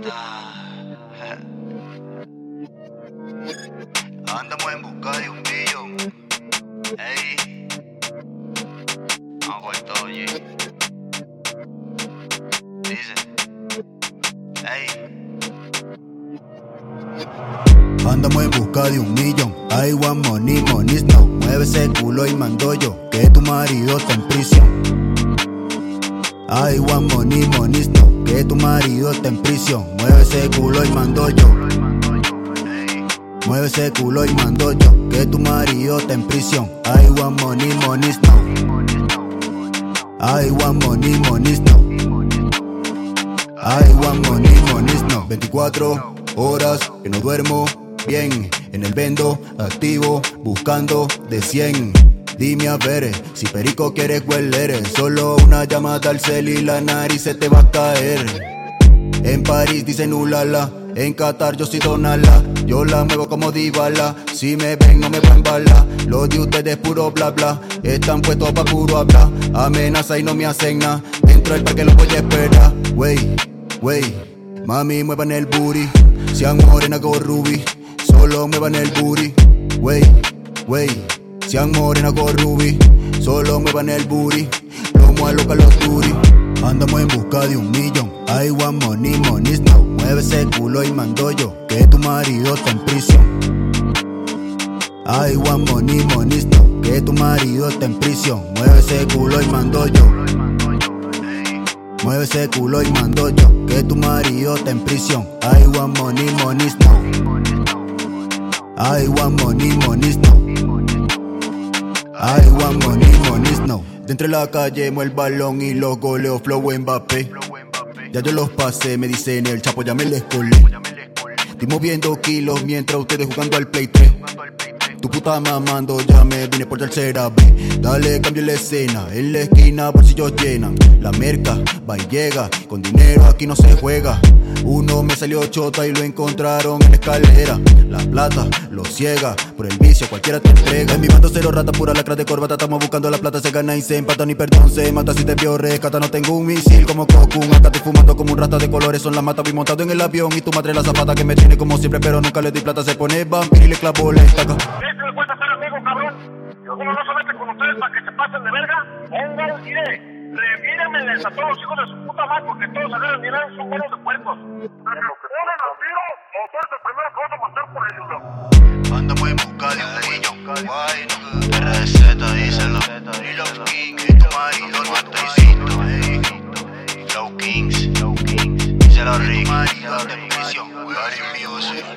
Andamos en busca de un billón. Ey, vamos con todo, G. Dice, ey. Andamos en busca de un millón. I want money, money no. Mueve ese culo y mando yo que tu marido está en prisión. I want money, money no. Que tu marido está en prisión. Mueve ese culo y mando yo. Mueve ese culo y mando yo que tu marido está en prisión. I want money, money no. I want money, money no. I want money, money no. 24 horas que no duermo bien. En el vendo, activo, buscando de 100. Dime a ver, si perico quieres hueler. Solo una llamada al cel y la nariz se te va a caer. En París dicen ulala, en Qatar yo soy Donala. Yo la muevo como Dybala, si me ven no me van bala. Lo de ustedes puro bla bla, están puestos pa' puro hablar. Amenaza y no me hacen nada, dentro del parque los voy a esperar. Wey, mami muevan el booty. Sean morena con Ruby, solo muevan el booty. Wey, sean morena con Ruby, solo muevan el booty. Plomo a loca los turi. Andamos en busca de un millón. I want money, money no. Mueve ese culo y mando yo que tu marido está en prisión. I want money, money no. Que tu marido está en prisión. Mueve ese culo y mando yo. Mueve ese culo y mando yo que tu marido está en prisión. I want money, money no. I want money, money no. I want money, money no. Dentro de la calle muevo el balón y los goleo flow Mbappé. Ya yo los pasé, me dicen el chapo ya me les colé. Estoy moviendo kilos mientras ustedes jugando al Play 3. Tu puta mamando, ya me vine por tercera vez. Dale, cambio la escena, en la esquina bolsillos llenan. La merca va y llega, con dinero aquí no se juega. Uno me salió chota y lo encontraron en la escalera. La plata lo ciega, por el vicio cualquiera te entrega. En mi bando cero rata, pura lacra de corbata. Estamos buscando la plata, se gana y se empata. Ni perdón se mata, si te vio rescata. No tengo un misil como Cocoon. Acá estoy fumando como un rata de colores. Son las matas, voy montado en el avión. Y tu madre la zapata que me tiene como siempre, pero nunca le di plata. Se pone vampiro y le clavo la estaca. Me cuesta ser amigo, cabrón. Yo como no se mete con ustedes para que se pasen de verga, pongan, mire, revírenmeles a todos los hijos de su puta madre porque todos agarran dinero y son buenos de puercos. De lo que ponen al tiro, o tú eres el primero que vas a matar por ellos, ¿no? Andamos en busca de un millón. Guay, no. RZ, díselo. Y los Kings, y tu marido no está insisto. Low Kings, díselo a Rick. Tu marido está en prisión. Music.